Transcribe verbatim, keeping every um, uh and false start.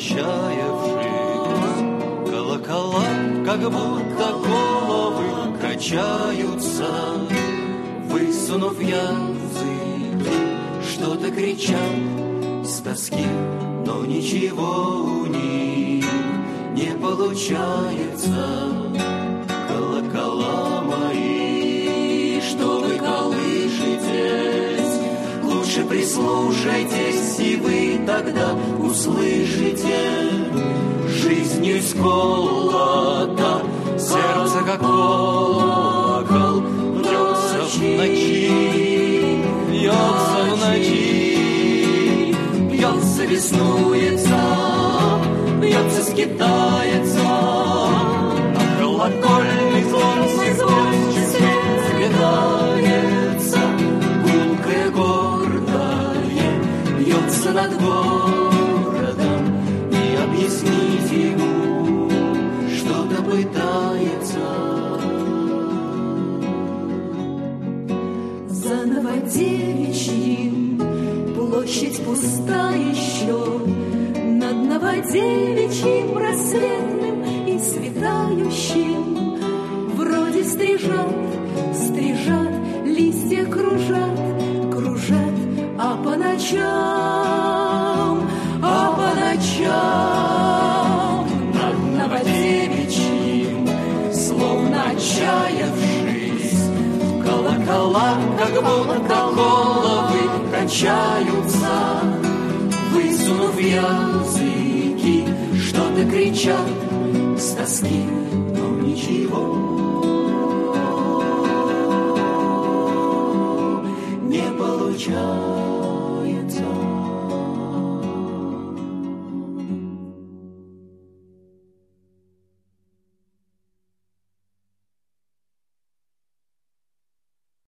отчаявшись. Колокола, как будто головы, качаются, высунув языки, что-то кричат с тоски, но ничего у них не получается. Колокола мои, что вы колышетесь, лучше прислушайтесь, и вы тогда услышите. Жизнью сколото, сердце как колокол, бьется в ночи, бьется в ночи, бьется, веснуется, бьется, скитается, на колокольный звон звезд светается, гулкое гордое бьется над городом, и объяснить ему что-то пытается. За Новодевичьим площадь пуста еще, над Новодевичьим рассветным и светающим вроде стрижат, стрижат, листья кружат, кружат, а по ночам, а по ночам над Новодевичьим, словно отчаявшись, колокола, как будто головы, качаются, высунув языки, что-то кричат с тоски, но ничего не получается.